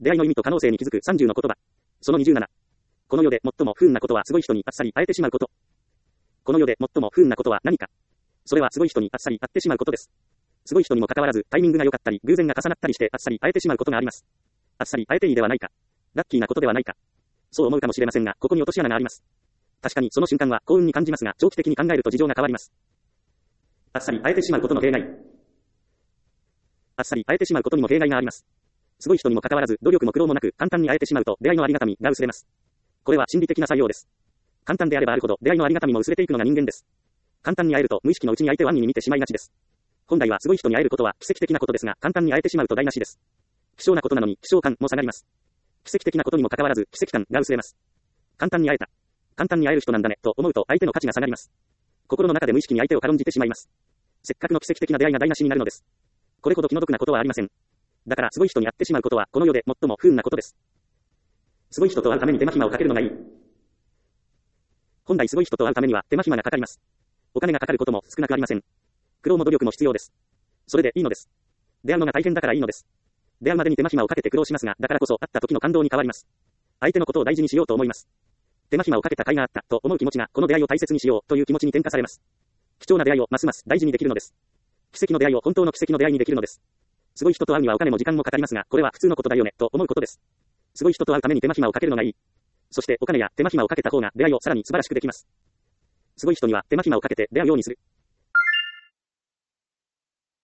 出会いの意味と可能性に気づく30の言葉。その27。この世で最も不運なことはすごい人にあっさり会えてしまうこと。この世で最も不運なことは何か。それはすごい人にあっさり会ってしまうことです。すごい人にもかかわらずタイミングが良かったり偶然が重なったりしてあっさり会えてしまうことがあります。あっさり会えていいではないか。ラッキーなことではないか。そう思うかもしれませんが、ここに落とし穴があります。確かにその瞬間は幸運に感じますが、長期的に考えると事情が変わります。あっさり会えてしまうことの弊害。あっさり会えてしまうことにも弊害があります。すごい人にもかかわらず努力も苦労もなく簡単に会えてしまうと出会いのありがたみが薄れます。これは心理的な作用です。簡単であればあるほど出会いのありがたみも薄れていくのが人間です。簡単に会えると無意識のうちに相手を暗に見てしまいがちです。本来はすごい人に会えることは奇跡的なことですが、簡単に会えてしまうと台無しです。希少なことなのに希少感も下がります。奇跡的なことにもかかわらず奇跡感が薄れます。簡単に会えた。簡単に会える人なんだねと思うと相手の価値が下がります。心の中で無意識に相手を軽んじてしまいます。せっかくの奇跡的な出会いが台無しになるのです。これほど気の毒なことはありません。だからすごい人に会ってしまうことはこの世で最も不運なことです。すごい人と会うために手間暇をかけるのがいい。本来すごい人と会うためには手間暇がかかります。お金がかかることも少なくありません。苦労も努力も必要です。それでいいのです。出会うのが大変だからいいのです。出会うまでに手間暇をかけて苦労しますが、だからこそ会った時の感動に変わります。相手のことを大事にしようと思います。手間暇をかけた甲斐があったと思う気持ちがこの出会いを大切にしようという気持ちに転化されます。貴重な出会いをますます大事にできるのです。奇跡の出会いを本当の奇跡の出会いにできるのです。すごい人と会うにはお金も時間もかかりますが、これは普通のことだよねと思うことです。すごい人と会うために手間暇をかけるのがいい。そしてお金や手間暇をかけた方が出会いをさらに素晴らしくできます。すごい人には手間暇をかけて出会うようにする。